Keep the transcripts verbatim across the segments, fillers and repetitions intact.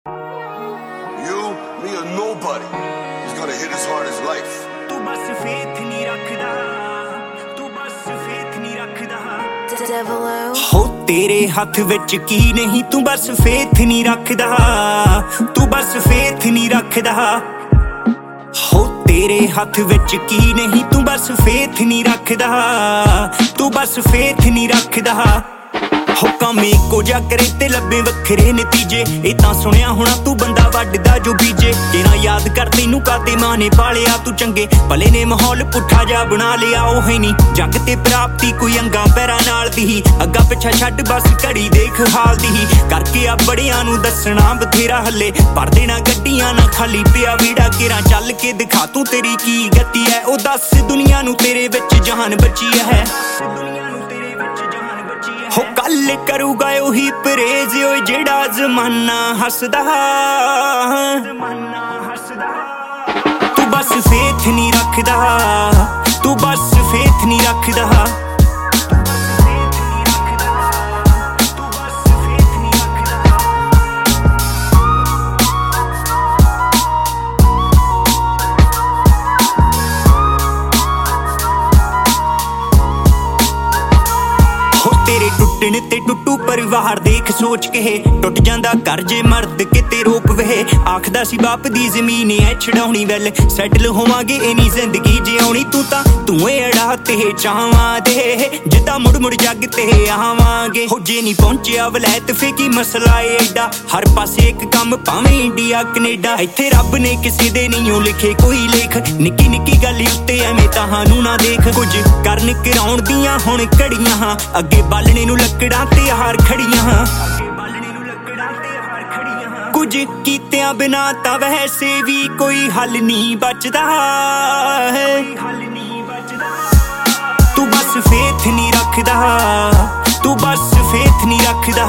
You, me or nobody is gonna hit as hard as life. तू बस faith नहीं रखदा, तू बस faith नहीं रखदा। हो तेरे हथ विच की नहीं, तू बस faith नहीं रखदा, तू बस faith नहीं रखदा। हो तेरे हथ विच की नहीं, तू बस faith नहीं रखदा, तू बस faith नहीं रखदा। हो काम इको जा करे ते लब्बे वखरे नतीजे, ए तां सुनिया होना तू बंदा वड्डदा जो बीजे। केना याद कर तैनू काते मां ने पालिया, तू चंगे भले ने माहौल पुट्ठा जा बना लिया। ओ है नी जग ते प्राप्ति कोई अंगां पैरां नाल दी ही, अग्गा पिछा छड्ड बस घड़ी देख हाल दी ही। करके आ बड़ियां नू दसना बथेरा हले, पर देना गड्डियां ना खाली पिया वीड़ा। केरा चल के दिखा तू तेरी की गति है, ओ दस दुनिया नू तेरे विच जहान बची है। हो कल करूगा ओही परेज ओए जेड़ा जमाना हसदा। तू बस फेथ नहीं रखदा, तू बस फेथ नहीं रखदा। तेरे टुटन ते टुटू परिवार देख सोच के टुट जांदा घर जे मर्द किते रोक वे। आखदा सी बाप दी जमीन ऐ छड़ाउणी वैल, सैटल होवांगे इनी जिंदगी जिउणी। तू तां तूं ए अड़ा ते चाहवां दे, जिद्दां मुड़ मुड़ जग ते आवांगे। हो जे नहीं पहुंचिया वलैत फे की मसला ए एडा, हर पासे एक कम भावें इंडिया कनेडा। इत्थे रब ने किसे दे नहीं लिखे कोई लेख, निक्की निक्की गल उत्ते एवें तहानू ना देख। कुछ करन कराउण दियां हुण घड़ियां हां, अगे बालने नू लकड़ां ते हार खड़ियां हां। कुछ कीतियां बिना तां वैसे भी कोई हल नहीं बचदा है। तू बस फेथ नहीं रखदा, तू बस फेथ नहीं रखदा।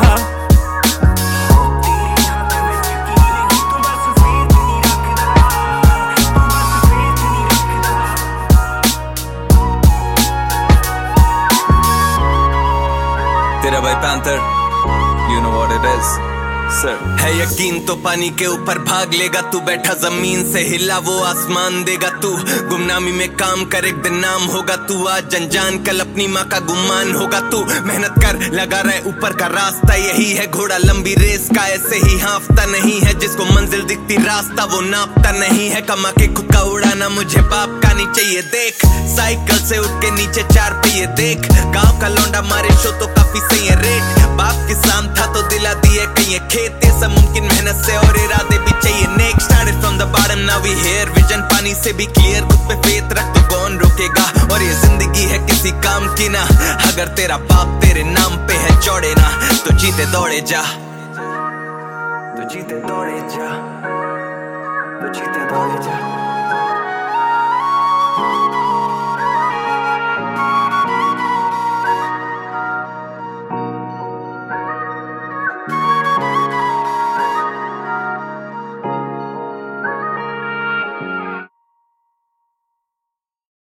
तेरा भाई panther, you know what it is, sir. है यकीन तो पानी के ऊपर भाग लेगा तू, बैठा जमीन से हिला वो आसमान देगा तू। गुमनामी में काम कर एक दिन नाम होगा तू, आज अनजान कल अपनी माँ का गुमान होगा तू। मेहनत कर लगा रहे ऊपर का रास्ता यही है, घोड़ा लंबी रेस का ऐसे ही हाफता नहीं है। जिसको मंजिल दिखती रास्ता वो नापता नहीं है, कमा के खुद का उड़ाना मुझे बाप का नहीं चाहिए। देख साइकिल से उठ के नीचे चार पहिए देख, गाँव का लौंडा मारे शो तो काफी सही है रेट। बाप किसान था तो दिला दिए कहीं खेत, ये सब मुमकिन मेहनत से और इरादे भी चाहिए नेक। Started from the bottom now we here, vision पानी से भी क्लियर। खुद पे फेथ रख तो कौन रोकेगा, और ये जिंदगी है किसी काम की ना। अगर तेरा बाप तेरे नाम पे है चौड़े ना, तो जीते दौड़े जा, तो जीते दौड़े जा, तो जीते दौड़े जा।